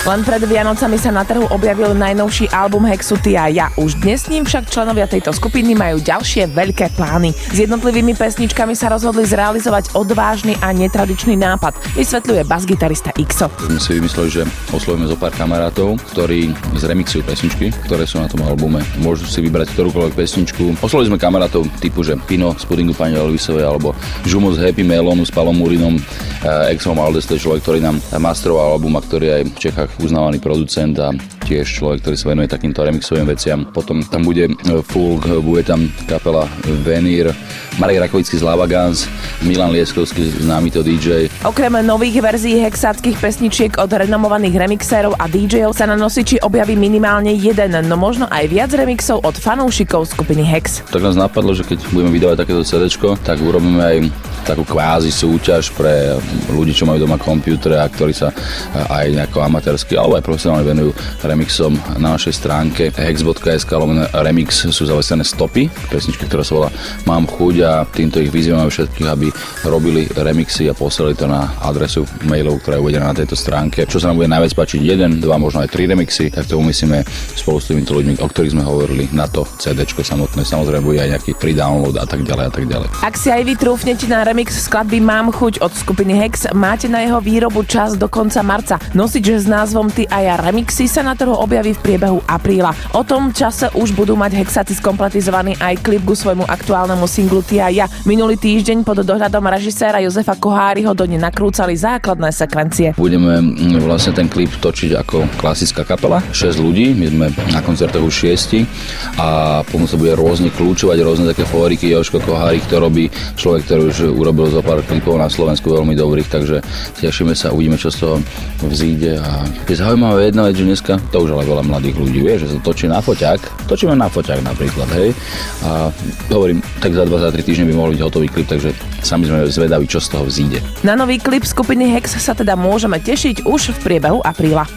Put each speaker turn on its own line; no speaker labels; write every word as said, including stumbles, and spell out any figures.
Len pred Vianocami sa na trhu objavil najnovší album Hexu Ty a ja. Už dnes s ním však členovia tejto skupiny majú ďalšie veľké plány. S jednotlivými pesničkami sa rozhodli zrealizovať odvážny a netradičný nápad, vysvetľuje basgitarista Xo.
My si vymysleli, že oslovíme zo pár kamarátov, ktorí zremixujú pesničky, ktoré sú na tom albume. Môžu si vybrať ktorúkoľvek pesničku. Oslovili sme kamarátov typu, že Pino z Pudingu pani Elvisovej alebo Žumo z Happy Melonu s Palom Murinom, Exom Aldes, to je človek, ktorý nám masteroval album a ktorý je aj v Čechách uznávaný producent a tiež človek, ktorý sa venuje takýmto remixovým veciam. Potom tam bude folk, bude tam kapela Venír, Marek Rakovický z Lavagans, Milan Lieskovský, známy to dý džej.
Okrem nových verzií hexáckých pesničiek od renomovaných remixérov a dý džejov sa na nosiči objaví minimálne jeden, no možno aj viac remixov od fanúšikov skupiny Hex.
Tak nás napadlo, že keď budeme vydávať takéto cédéčko, tak urobíme aj takú kvázi súťaž pre ľudí, čo majú doma počítače a ktorí sa aj nejako amatérsky alebo aj profesionálne venujú remixom. Na našej stránke hex bodka es ká lomeno remix sú zavesené stopy, pesničky, ktorá sa volá Mám chuť a týmto ich vyzývame všetkých, aby robili remixy a poslali to na adresu mailov, ktorá je uvedená na tejto stránke. Čo sa nám bude najviac páčiť, jeden, dva, možno aj tri remixy, tak to umyslíme spolu s týmito ľuďmi, o ktorých sme hovorili, na to cédéčko samotné. Samozrejme bude aj nejaký free download a tak ďalej a tak ďalej.
Ak si aj vy trúfnete na remix skladby Mám chuť od skupiny Hex, máte na jeho výrobu čas do konca marca. Nosič s názvom Ty a ja remixy sa na trhu objaví v priebehu apríla. O tom čase už budú mať Hexáci skompletizovaný aj klip ku svojmu aktuálnemu singlu Ty a ja. Minulý týždeň pod dohľadom režiséra Jozefa Koháriho do ne nakrúcali základné sekvencie.
Budeme vlastne ten klip točiť ako klasická kapela, šesť ľudí, my sme na koncertoch už šiesti a potom sa bude rôzne kľúčovať, rôzne také fóriky. Jožko Kohárik to robí, človek, ktorý už urobil zo pár klipov na Slovensku veľmi dobrých, takže tešíme sa, uvidíme, čo z toho vzíde. A je zaujímavé jedna vec, že dneska to už ale veľa mladých ľudí vie, že sa točí na foťák, točíme na foťák napríklad, hej. A hovorím, tak za dva, za tri týždne by mohol byť hotový klip, takže sami sme zvedaví, čo z toho vzíde.
Na nový klip skupiny Hex sa teda môžeme tešiť už v priebehu apríla.